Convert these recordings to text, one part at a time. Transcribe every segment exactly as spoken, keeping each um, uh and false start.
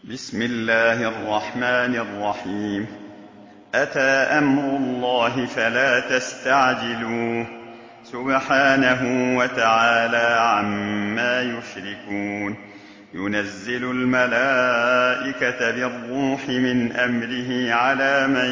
بسم الله الرحمن الرحيم أتى أمر الله فلا تستعجلوه سبحانه وتعالى عما يشركون ينزل الملائكة بالروح من أمره على من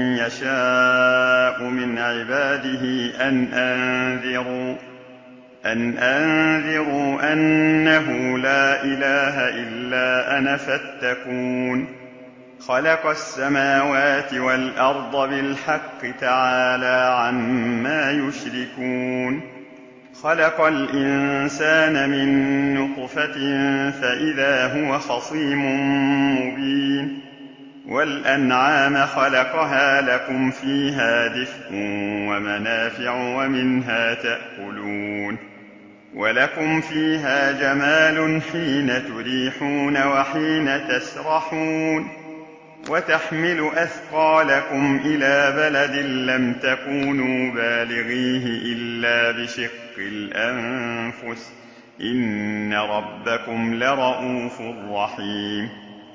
يشاء من عباده أن أنذروا أن أنذروا أنه لا إله إلا أنا فاتقون خلق السماوات والأرض بالحق تعالى عما يشركون خلق الإنسان من نطفة فإذا هو خصيم مبين والأنعام خلقها لكم فيها دفء ومنافع ومنها تأكلون ولكم فيها جمال حين تريحون وحين تسرحون وتحمل أثقالكم إلى بلد لم تكونوا بالغيه إلا بشق الأنفس إن ربكم لرءوف رحيم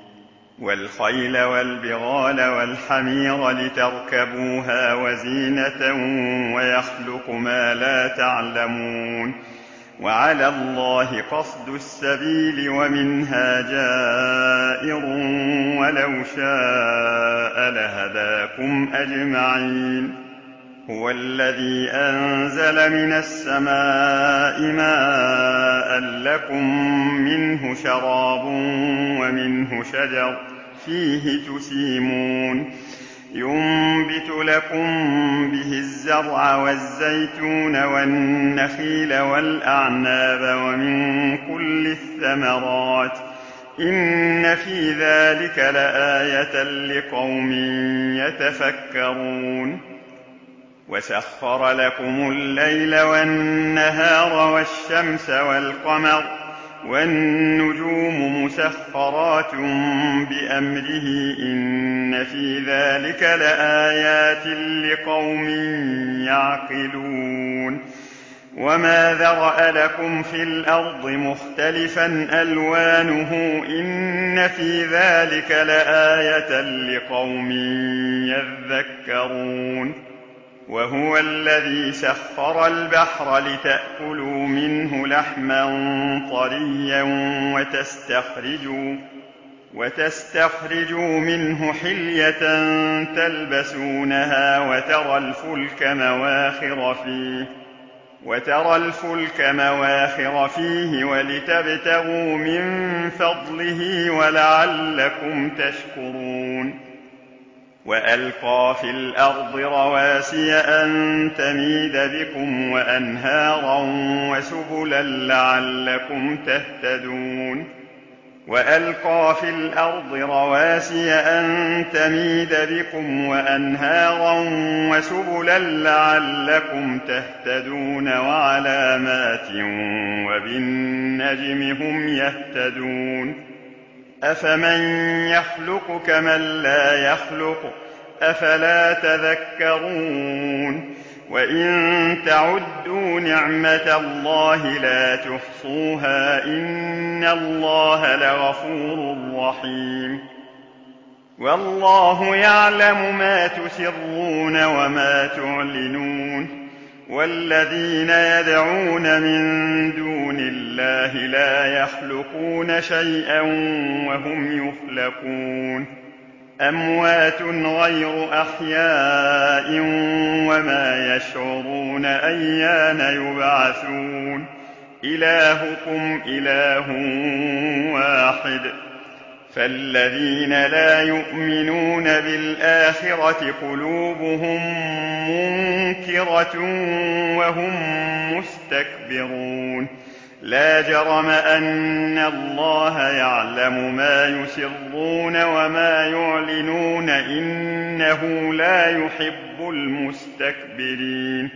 والخيل والبغال والحمير لتركبوها وزينة ويخلق ما لا تعلمون وعلى الله قصد السبيل ومنها جائر ولو شاء لهداكم أجمعين هو الذي أنزل من السماء ماء لكم منه شراب ومنه شجر فيه تسيمون ينبت لكم به الزرع والزيتون والنخيل والأعناب ومن كل الثمرات إن في ذلك لآية لقوم يتفكرون وسخر لكم الليل والنهار والشمس والقمر والنجوم مسخرات بأمره إن في ذلك لآيات لقوم يعقلون وما ذرأ لكم في الأرض مختلفا ألوانه إن في ذلك لآية لقوم يذكرون وهو الذي سخر البحر لتأكلوا منه لحما طريا وتستخرجوا, وتستخرجوا منه حلية تلبسونها وترى الفلك مواخر فيه وترى الفلك مواخر فيه ولتبتغوا من فضله ولعلكم تشكرون وألقى في الأرض رواسي أن تميد بكم وأنهارا وسبلا لعلكم تهتدون وألقى في الأرض رواسي أن تميد بكم وأنهارا وسبلا لعلكم تهتدون وعلامات وبالنجم هم يهتدون أفمن يخلق كمن لا يخلق أفلا تذكرون وإن تعدوا نعمة الله لا تحصوها إن الله لغفور رحيم والله يعلم ما تسرون وما تعلنون والذين يدعون من دون الله لا يخلقون شيئا وهم يخلقون أموات غير أحياء وما يشعرون أيان يبعثون إلهكم إله واحد فالذين لا يؤمنون بالآخرة قلوبهم منكرة وهم مستكبرون لا جرم أن الله يعلم ما يسرون وما يعلنون إنه لا يحب المستكبرين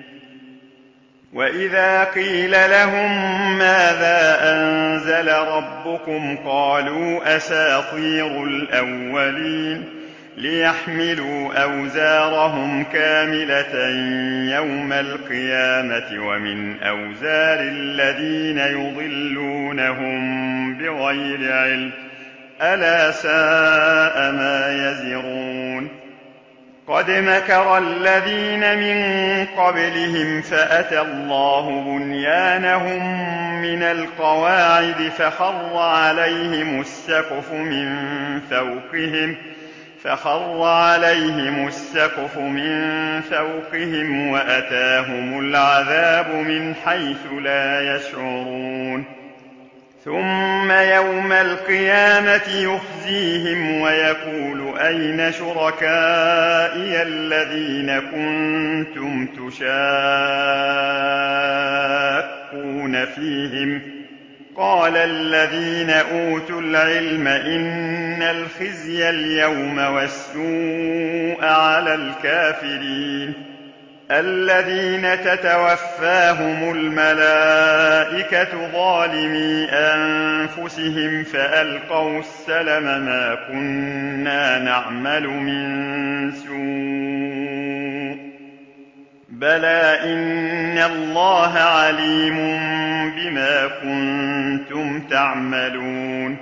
وإذا قيل لهم ماذا أنزل ربكم قالوا أساطير الأولين ليحملوا أوزارهم كاملة يوم القيامة ومن أوزار الذين يضلونهم بغير علم ألا ساء ما يزرون قد مكر الذين من قبلهم فأتى الله بنيانهم من القواعد فخر عليهم السقف من فوقهم فخر عليهم السقف من فوقهم وأتاهم العذاب من حيث لا يشعرون ثم يوم القيامة يخزيهم ويقول أين شركائي الذين كنتم تشاقون فيهم قال الذين أوتوا العلم إن الخزي اليوم والسوء على الكافرين الذين تتوفاهم الملائكة ظالمي أنفسهم فألقوا السلم ما كنا نعمل من سوء بلى إن الله عليم بما كنتم تعملون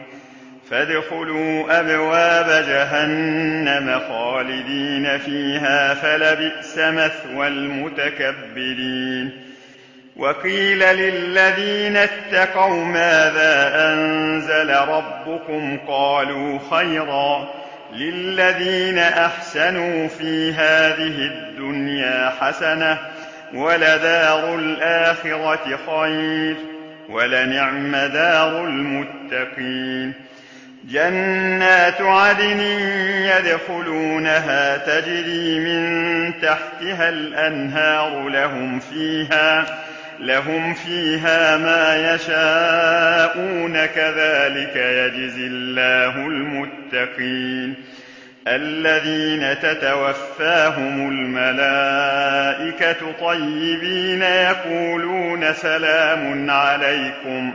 فادخلوا أبواب جهنم خالدين فيها فلبئس مثوى المتكبرين وقيل للذين اتقوا ماذا أنزل ربكم قالوا خيرا للذين أحسنوا في هذه الدنيا حسنة ولدار الآخرة خير ولنعم دار المتقين جنات عدن يدخلونها تجري من تحتها الأنهار لهم فيها لهم فيها ما يشاءون كذلك يجزي الله المتقين الذين تتوفاهم الملائكة طيبين يقولون سلام عليكم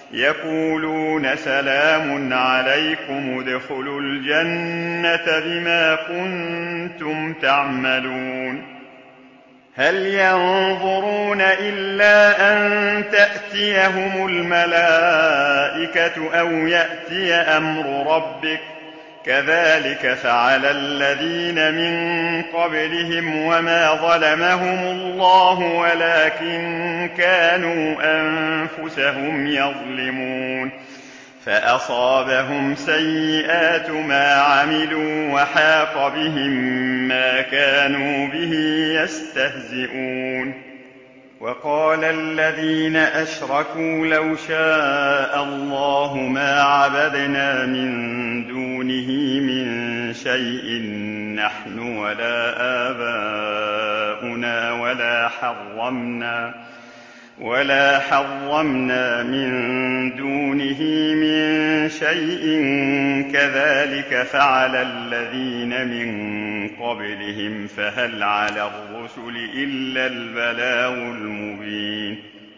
يقولون سلام عليكم ادخلوا الجنة بما كنتم تعملون هل ينظرون إلا أن تأتيهم الملائكة أو يأتي أمر ربك كذلك فعل الذين من قبلهم وما ظلمهم الله ولكن كانوا أنفسهم يظلمون فأصابهم سيئات ما عملوا وحاق بهم ما كانوا به يستهزئون وقال الذين أشركوا لو شاء الله ما عبدنا من دونه من شيء نحن ولا آباؤنا ولا حرمنا ولا حرمنا من دونه من شيء كذلك فعل الذين من قبلهم فهل على الرسل إلا البلاغ المبين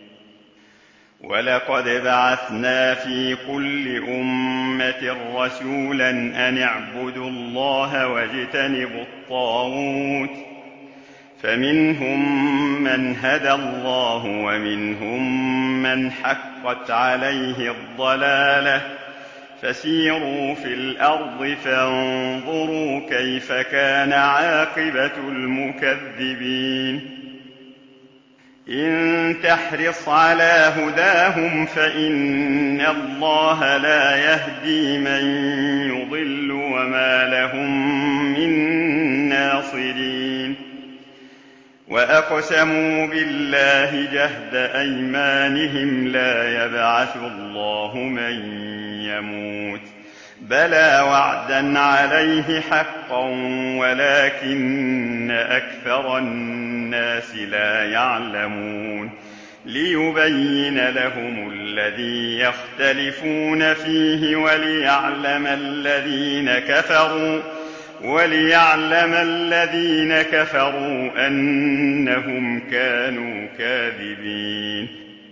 ولقد بعثنا في كل أمة رسولا أن اعبدوا الله واجتنبوا الطاغوت فمنهم من هدى الله ومنهم من حقت عليه الضلالة فسيروا في الأرض فانظروا كيف كان عاقبة المكذبين إن تحرص على هداهم فإن الله لا يهدي من يضل وما لهم من ناصرين وأقسموا بالله جهد أيمانهم لا يبعث الله من يموت بلى وعدا عليه حقا ولكن أكثر الناس لا يعلمون ليبين لهم الذي يختلفون فيه وليعلم الذين كفروا وليعلم الذين كفروا أنهم كانوا كاذبين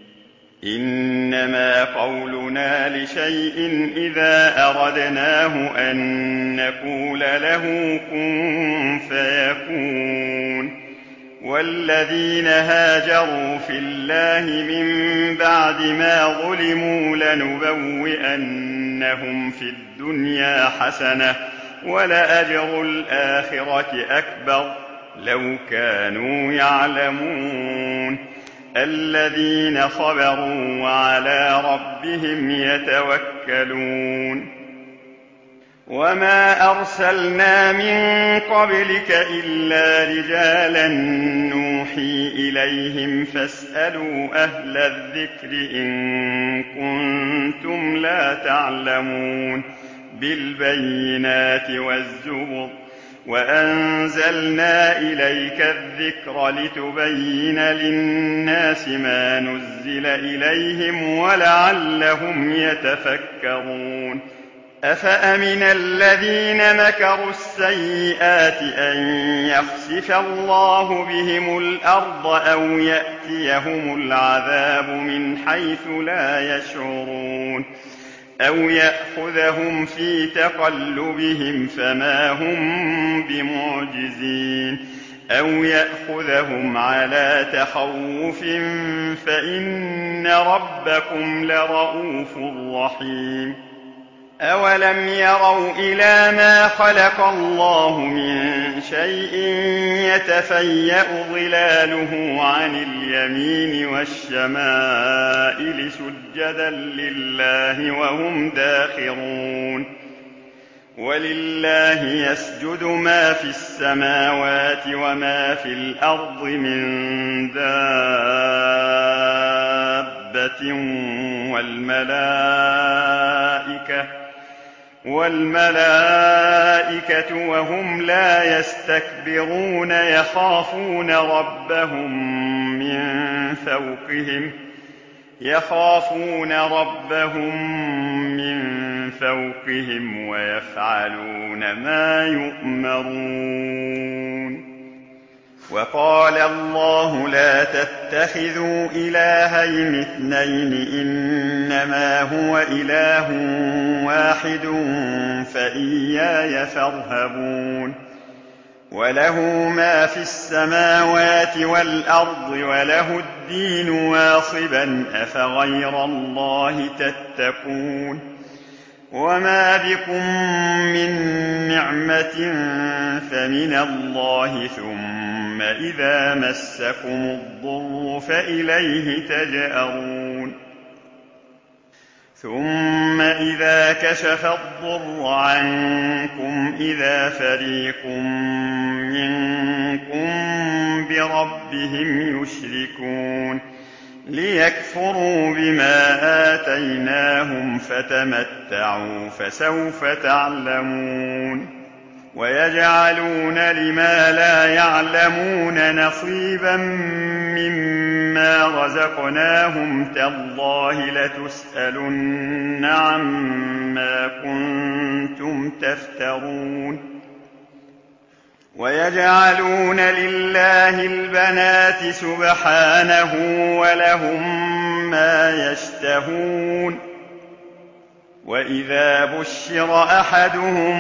إنما قولنا لشيء إذا أردناه أن نقول له كن فيكون والذين هاجروا في الله من بعد ما ظلموا لنبوئن لنجزينهم في الدنيا حسنة ولأجر الآخرة أكبر لو كانوا يعلمون الذين صبروا وعلى ربهم يتوكلون وما أرسلنا من قبلك إلا رجالا نوحي إليهم فاسألوا أهل الذكر إن كنتم لا تعلمون بالبينات والزبر وأنزلنا إليك الذكر لتبين للناس ما نزل إليهم ولعلهم يتفكرون أفأمن الذين مكروا السيئات أن يخسف الله بهم الأرض أو يأتيهم العذاب من حيث لا يشعرون أو يأخذهم في تقلبهم فما هم بمعجزين أو يأخذهم على تخوف فإن ربكم لرؤوف رحيم أولم يروا إلى ما خلق الله من شيء يتفيأ ظلاله عن اليمين والشمائل سجدا لله وهم داخرون ولله يسجد ما في السماوات وما في الأرض من دابة والملائكة والملائكة وهم لا يستكبرون يخافون ربهم من فوقهم يخافون ربهم من فوقهم ويفعلون ما يؤمرون وقال الله لا تتخذوا إلهين اثنين إنما هو إله واحد فإياي فارهبون وله ما في السماوات والأرض وله الدين واصبا أفغير الله تتقون وما بكم من نعمة فمن الله ثم إذا مسكم الضر فإليه تجأرون ثم إذا كشف الضر عنكم إذا فريق منكم بربهم يشركون ليكفروا بما آتيناهم فتمتعوا فسوف تعلمون ويجعلون لما لا يعلمون نصيبا مما رزقناهم تالله لتسألن عما كنتم تفترون ويجعلون لله البنات سبحانه ولهم ما يشتهون وإذا بشر أحدهم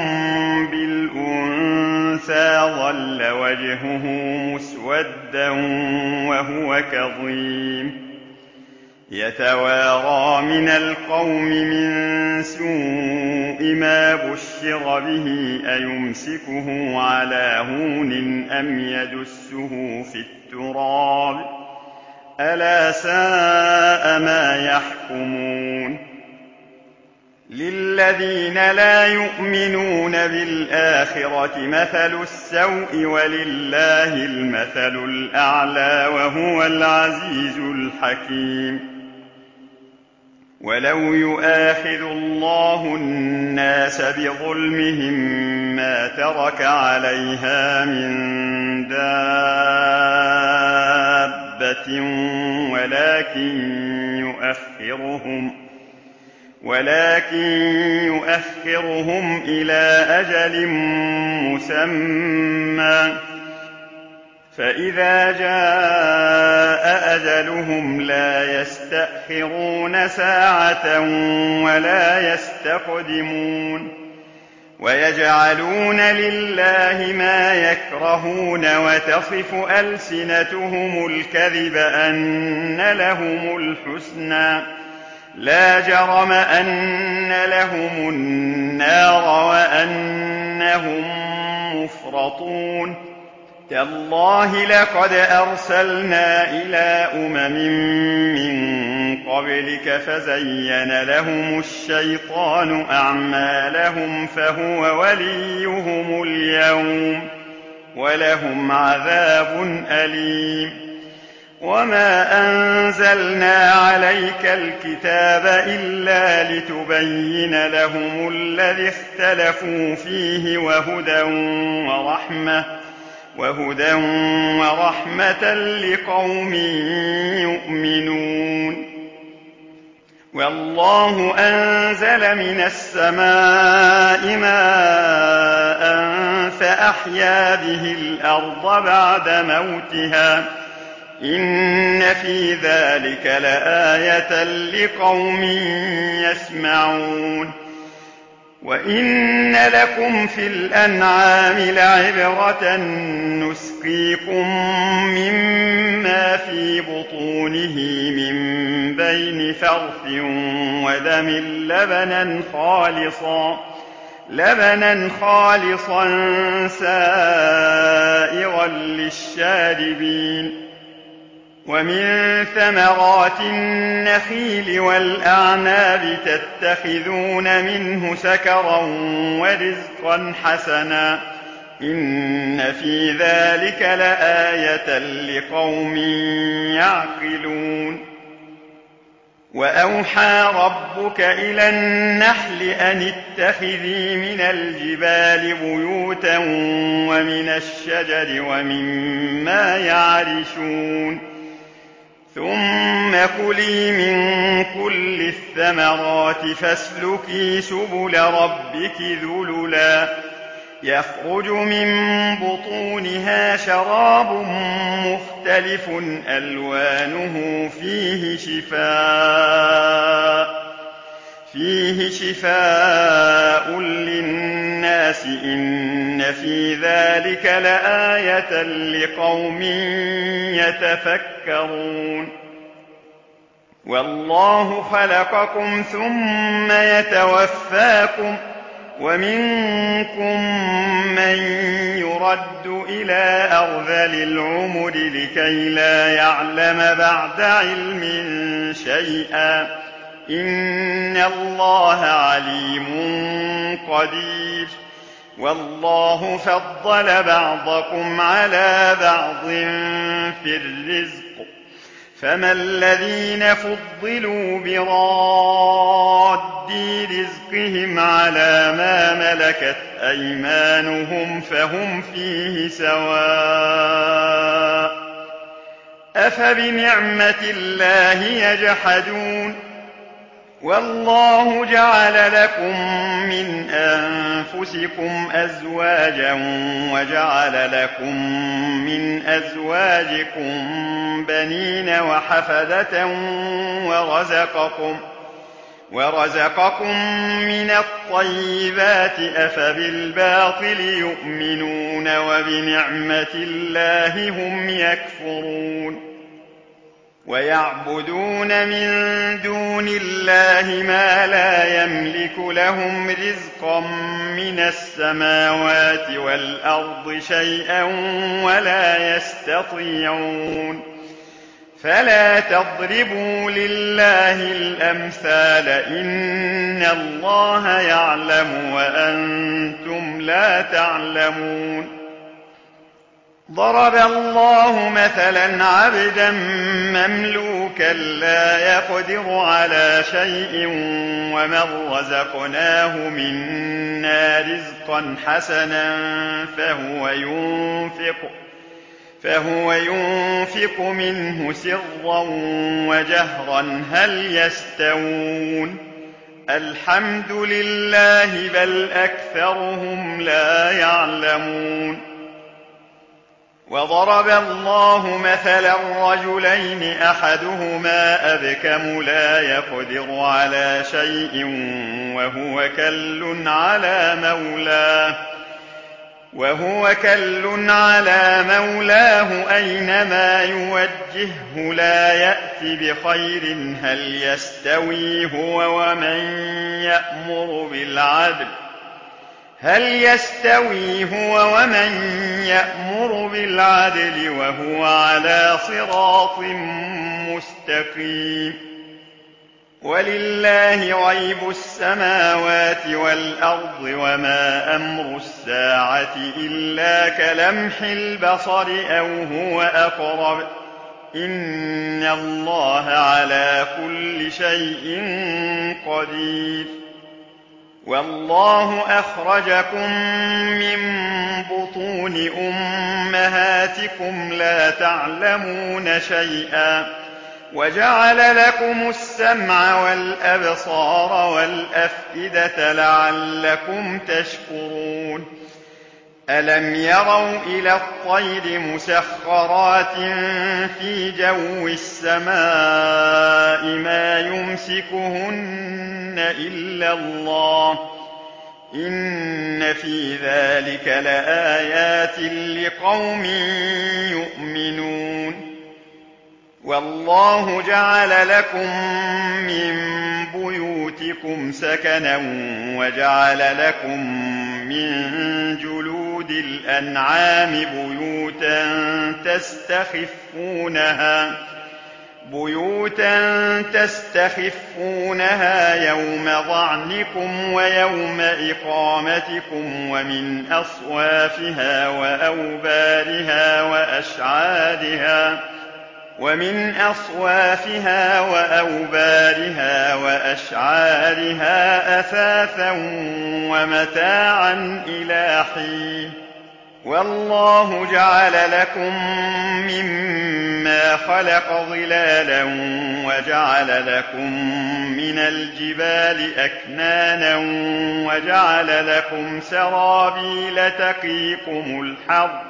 بالأنثى ظل وجهه مسودا وهو كظيم يتوارى من القوم من سوء ما بشر به أيمسكه على هون أم يدسه في التراب ألا ساء ما يحكمون للذين لا يؤمنون بالآخرة مثل السوء ولله المثل الأعلى وهو العزيز الحكيم ولو يؤاخذ الله الناس بظلمهم ما ترك عليها من دابة ولكن يؤخرهم ولكن يؤخرهم إلى أجل مسمى فإذا جاء أجلهم لا يستأخرون ساعة ولا يستقدمون ويجعلون لله ما يكرهون وتصف ألسنتهم الكذب أن لهم الحسنى لا جرم أن لهم النار وأنهم مفرطون تالله لقد أرسلنا إلى أمم من قبلك فزين لهم الشيطان أعمالهم فهو وليهم اليوم ولهم عذاب أليم وما أنزلنا عليك الكتاب إلا لتبين لهم الذي اختلفوا فيه وهدى ورحمة وهدى ورحمة لقوم يؤمنون والله أنزل من السماء ماء فأحيا به الأرض بعد موتها إن في ذلك لآية لقوم يسمعون وإن لكم في الأنعام لعبرة نسقيكم مما في بطونه من بين فرث ودم لبنا خالصا لبنا خالصا سائغا للشاربين ومن ثمرات النخيل والأعناب تتخذون منه سكرا ورزقا حسنا إن في ذلك لآية لقوم يعقلون وأوحى ربك إلى النحل أن اتخذي من الجبال بيوتا ومن الشجر ومما يعرشون ثم كلي من كل الثمرات فاسلكي سبل ربك ذللا يخرج من بطونها شراب مختلف ألوانه فيه شفاء فيه شفاء للناس إن في ذلك لآية لقوم يتفكرون والله خلقكم ثم يتوفاكم ومنكم من يرد إلى أرذل العمر لكي لا يعلم بعد علم شيئا إن الله عليم قدير والله فضل بعضكم على بعض في الرزق فما الذين فضلوا براد رزقهم على ما ملكت أيمانهم فهم فيه سواء أفبنعمة الله يجحدون والله جعل لكم من أنفسكم أزواجا وجعل لكم من أزواجكم بنين وحفدة ورزقكم ورزقكم من الطيبات أفبالباطل يؤمنون وبنعمة الله هم يكفرون ويعبدون من دون الله ما لا يملك لهم رزقا من السماوات والأرض شيئا ولا يستطيعون فلا تضربوا لله الأمثال إن الله يعلم وأنتم لا تعلمون ضرب الله مثلا عبدا مملوكا لا يقدر على شيء ومن رزقناه منا رزقا حسنا فهو ينفق فهو ينفق منه سرا وجهرا هل يستوون الحمد لله بل أكثرهم لا يعلمون وضرب الله مثلا رجلين أحدهما أبكم لا يقدر على شيء وهو كل على مولاه وهو كل على مولاه أينما يوجهه لا يأت بخير هل يستوي هو ومن يأمر بالعدل هل يستوي هو ومن يأمر بالعدل وهو على صراط مستقيم. ولله غيب السماوات والأرض وما أمر الساعة إلا كلمح البصر أو هو أقرب إن الله على كل شيء قدير. والله أخرجكم من بطون أمهاتكم لا تعلمون شيئا وجعل لكم السمع والأبصار والأفئدة لعلكم تشكرون. ألم يروا إلى الطير مسخرات في جو السماء ما يمسكهن إلا الله إن في ذلك لآيات لقوم يؤمنون. والله جعل لكم من بيوتكم سكنا وجعل لكم من جلود الأنعام بيوتا تستخفونها بيوتا تستخفونها يوم ظعنكم ويوم إقامتكم ومن أصوافها وأوبارها وأشعارها ومن أصوافها وأوبارها وأشعارها أثاثا ومتاعا إلى حين. والله جعل لكم مما خلق ظلالا وجعل لكم من الجبال أكنانا وجعل لكم سرابيل تقيكم الحر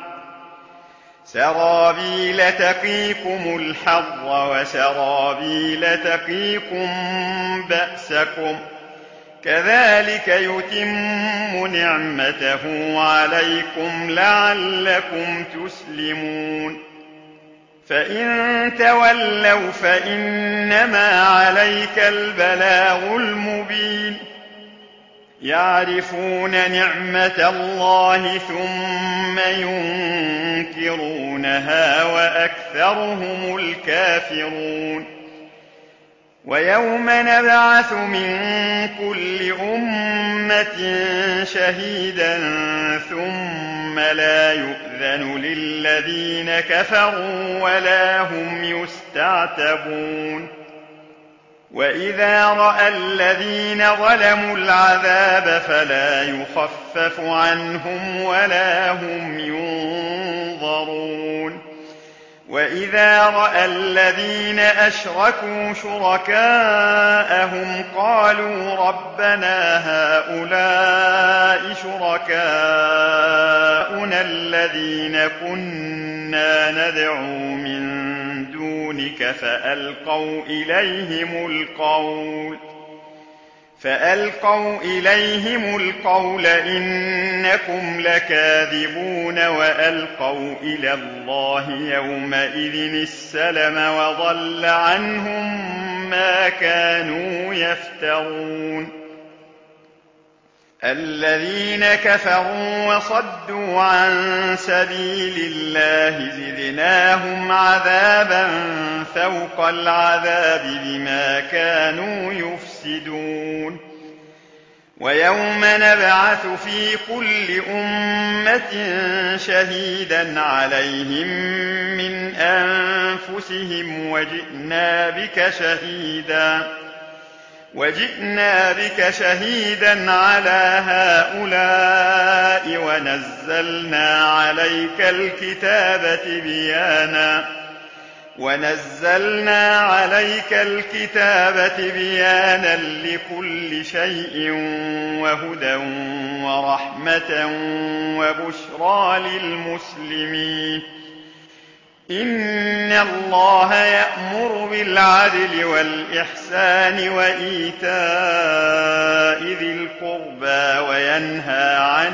سرابيل تقيكم الحر وسرابيل تقيكم بأسكم كذلك يتم نعمته عليكم لعلكم تسلمون. فإن تولوا فإنما عليك البلاغ المبين. يعرفون نعمة الله ثم ينكرونها وأكثرهم الكافرون. ويوم نبعث من كل أمة شهيدا ثم لا يؤذن للذين كفروا ولا هم يستعتبون. وإذا رأى الذين ظلموا العذاب فلا يخفف عنهم ولا هم ينظرون. وإذا رأى الذين أشركوا شركاءهم قالوا ربنا هؤلاء شركاؤنا الذين كنا ندعو من دونك فألقوا إليهم القول فألقوا إليهم القول إنكم لكاذبون وألقوا إلى الله يومئذ السلم وضل عنهم ما كانوا يفترون. الذين كفروا وصدوا عن سبيل الله زدناهم عذابا فوق العذاب بما كانوا يفسدون. ويوم نبعث في كل أمة شهيدا عليهم من أنفسهم وجئنا بك شهيدا وجئنا بك شهيدا على هؤلاء ونزلنا عليك الكتاب بيانا ونزلنا عليك الكتاب بيانا لكل شيء وهدى ورحمة وبشرى للمسلمين. إن الله يأمر بالعدل والإحسان وإيتاء ذي القربى وينهى عن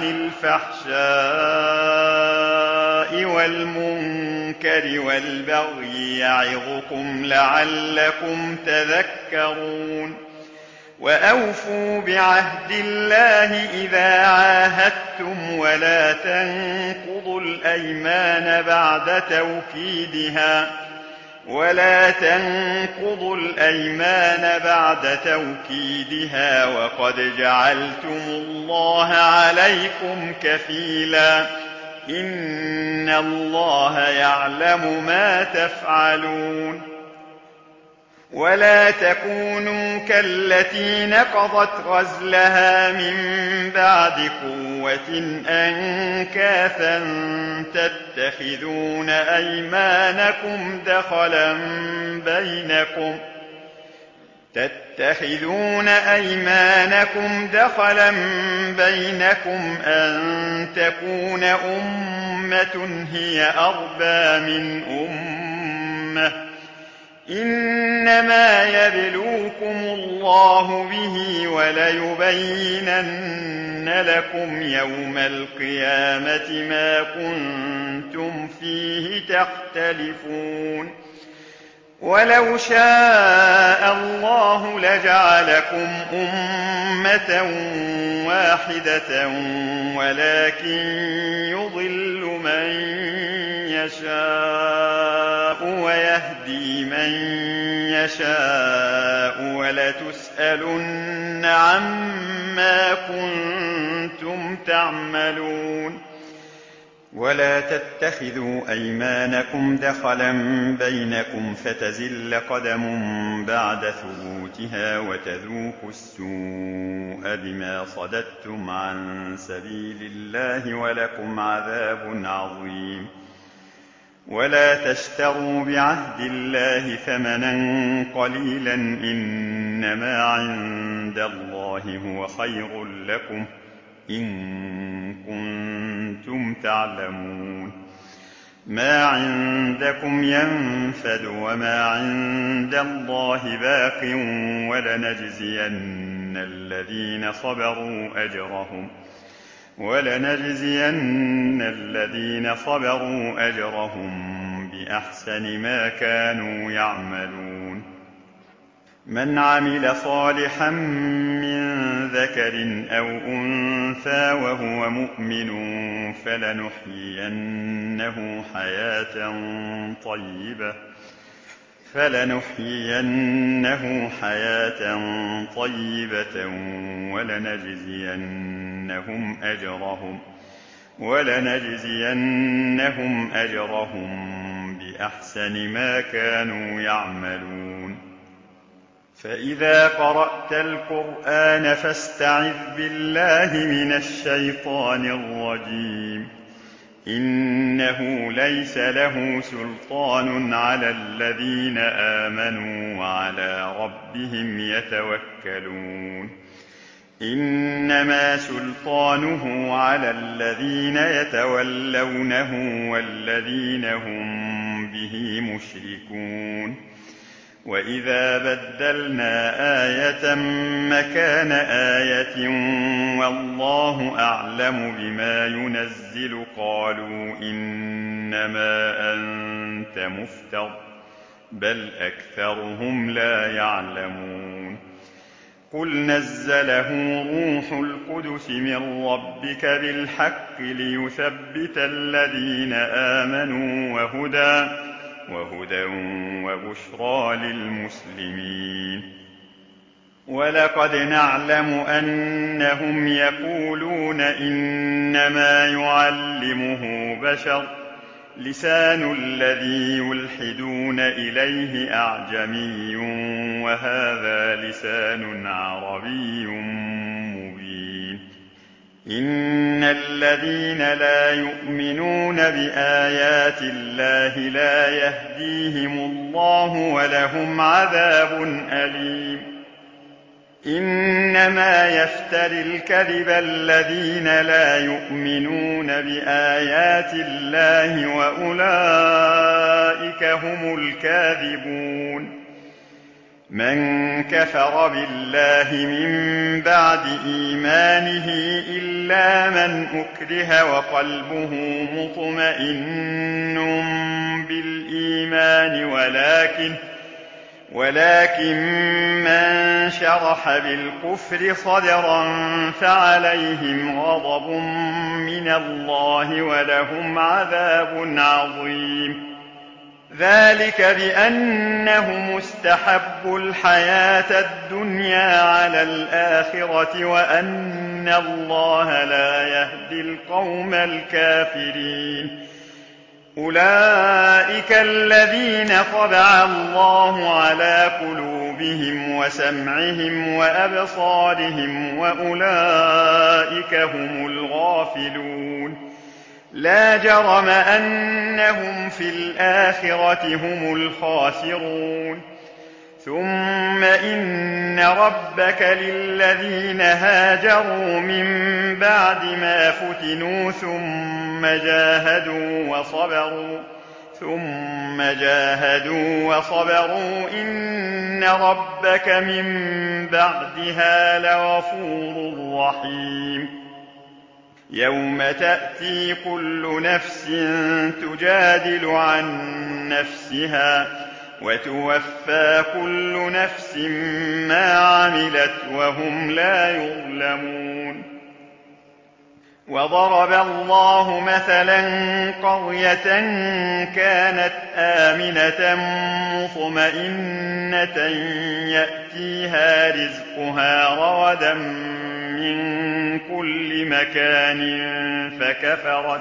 الفحشاء والمنكر والبغي يعظكم لعلكم تذكرون وأوفوا بعهد الله إذا عاهدتم ولا تنقضوا الأيمان بعد توكيدها ولا تنقضوا الأيمان بعد توكيدها وقد جعلتم الله عليكم كفيلا إن الله يعلم ما تفعلون ولا تكونوا كالتي نقضت غزلها من بعد قوة أنكاثا تتخذون أيمانكم دخلا بينكم تتخذون أيمانكم دخلا بينكم أن تكون أمة هي أربى من أمة إنما يبلوكم الله به وليبينن لكم يوم القيامة ما كنتم فيه تختلفون ولو شاء الله لجعلكم أمة واحدة ولكن يضل من يشاء ويهدي من يشاء ولتسألن عما كنتم تعملون ولا تتخذوا أيمانكم دخلا بينكم فتزل قدم بعد ثبوتها وتذوقوا السوء بما صددتم عن سبيل الله ولكم عذاب عظيم ولا تشتروا بعهد الله ثمنا قليلا إنما عند الله هو خير لكم إن كنتم تعلمون ما عندكم ينفد وما عند الله باق ولنجزين الذين صبروا أجرهم ولنجزين الذين صبروا أجرهم بأحسن ما كانوا يعملون من عمل صالحا من ذكر أو أنثى وهو مؤمن فلنحيينه حياة طيبة فلنحيينه حياة طيبة ولنجزينهم أجرهم ولنجزينهم أجرهم بأحسن ما كانوا يعملون فإذا قرأت القرآن فاستعذ بالله من الشيطان الرجيم إنه ليس له سلطان على الذين آمنوا وعلى ربهم يتوكلون إنما سلطانه على الذين يتولونه والذين هم به مشركون وإذا بدلنا آية مكان آية والله أعلم بما ينزل قالوا إنما أنت مفتر بل أكثرهم لا يعلمون قل نزله روح القدس من ربك بالحق ليثبت الذين آمنوا وهدى وهدى وبشرى للمسلمين ولقد نعلم أنهم يقولون إنما يعلمه بشر لسان الذي يلحدون إليه أعجمي وهذا لسان عربي مبين إن الذين لا يؤمنون بآيات الله لا يهديهم الله ولهم عذاب أليم إنما يفتري الكذب الذين لا يؤمنون بآيات الله وأولئك هم الكاذبون. من كفر بالله من بعد إيمانه إلا من أكره وقلبه مطمئن بالإيمان ولكن ولكن من شرح بالكفر صدرا فعليهم غضب من الله ولهم عذاب عظيم. ذلك بأنهم استحبوا الحياة الدنيا على الآخرة وأن الله لا يهدي القوم الكافرين. أولئك الذين طبع الله على قلوبهم وسمعهم وأبصارهم وأولئك هم الغافلون. لا جرم أنهم في الآخرة هم الخاسرون. ثم إن ربك للذين هاجروا من بعد ما فتنوا ثم جاهدوا وصبروا ثم جاهدوا وصبروا إن ربك من بعدها لغفور رحيم. يوم تأتي كل نفس تجادل عن نفسها وتوفى كل نفس ما عملت وهم لا يظلمون. وضرب الله مثلا قرية كانت آمنة مطمئنة يأتيها رزقها رغدا من كل مكان فكفرت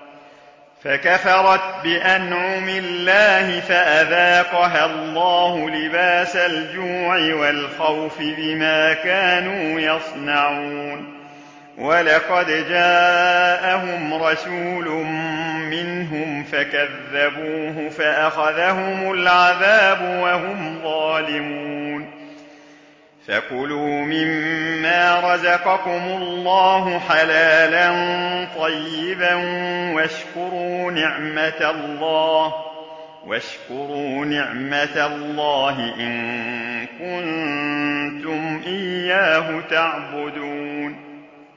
فكفرت بأنعم الله فأذاقها الله لباس الجوع والخوف بما كانوا يصنعون. ولقد جاءهم رسول منهم فكذبوه فأخذهم العذاب وهم ظالمون. فكلوا مما رزقكم الله حلالا طيبا واشكروا نعمة الله واشكروا نعمة الله إن كنتم إياه تعبدون.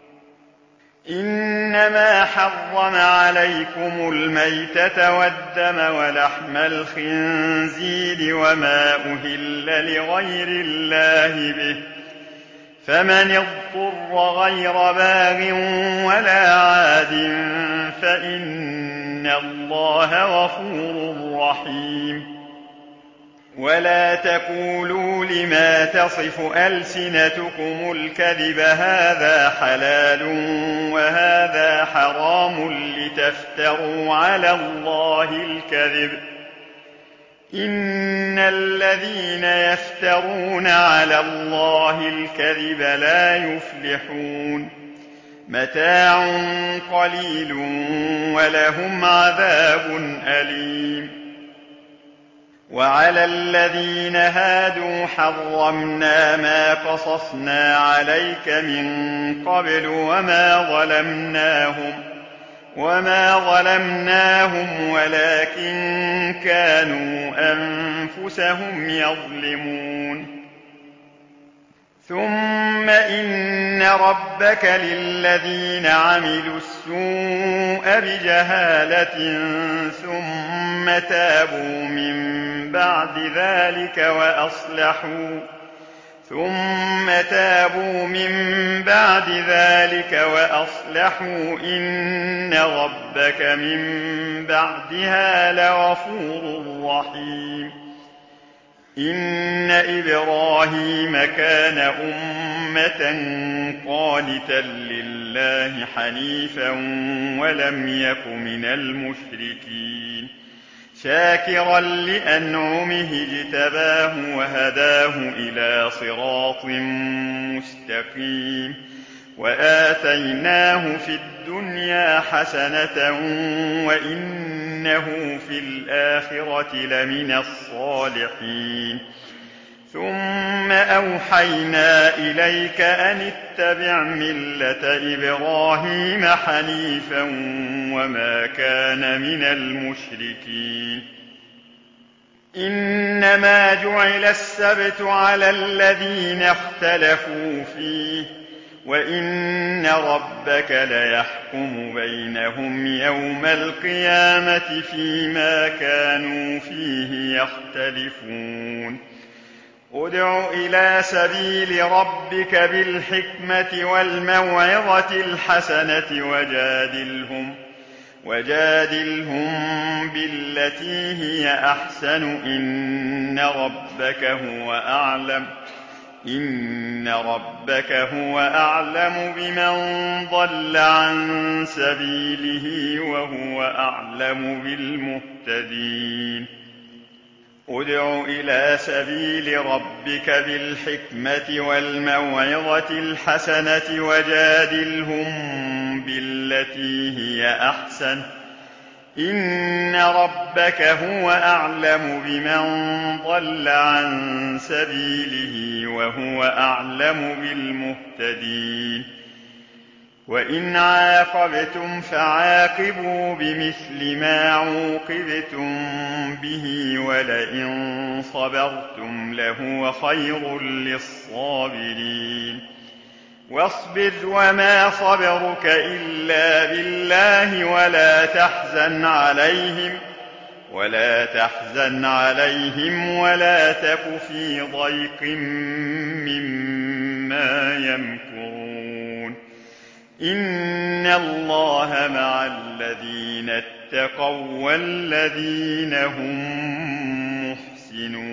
إنما حرم عليكم الميتة والدم ولحم الخنزير وما أهل لغير الله به، فمن اضطر غير باغ ولا عاد فإن الله غفور رحيم. ولا تقولوا لما تصف ألسنتكم الكذب هذا حلال وهذا حرام لتفتروا على الله الكذب. إن الذين يفترون على الله الكذب لا يفلحون. متاع قليل ولهم عذاب أليم. وعلى الذين هادوا حرمنا ما قصصنا عليك من قبل وما ظلمناهم وما ظلمناهم ولكن كانوا أنفسهم يظلمون. ثم إن ربك للذين عملوا السوء بجهالة ثم تابوا من بعد ذلك وأصلحوا ثم تابوا من بعد ذلك وأصلحوا إن ربك من بعدها لغفور رحيم. إن إبراهيم كان أمة قانتا لله حنيفا ولم يك من المشركين شاكرا لأنعمه اجتباه وهداه إلى صراط مستقيم. وآتيناه في الدنيا حسنة وإنه في الآخرة لمن الصالحين. ثم أوحينا إليك أن اتبع ملة إبراهيم حنيفا وما كان من المشركين. إنما جعل السبت على الذين اختلفوا فيه وإن ربك ليحكم بينهم يوم القيامة فيما كانوا فيه يختلفون. ادع إلى سبيل ربك بالحكمة والموعظة الحسنة وجادلهم وجادلهم بالتي هي أحسن إن ربك هو أعلم إن ربك هو أعلم بمن ضل عن سبيله وهو أعلم بالمهتدين. ادع إلى سبيل ربك بالحكمة والموعظة الحسنة وجادلهم بالتي هي أحسن إن ربك هو أعلم بمن ضل عن سبيله وهو أعلم بالمهتدين. وإن عاقبتم فعاقبوا بمثل ما عوقبتم به ولئن صبرتم لهو خير للصابرين. واصبر وما صبرك إلا بالله ولا تحزن عليهم ولا تحزن عليهم ولا تك في ضيق مما يمكرون. إن الله مع الذين اتقوا والذين هم محسنون.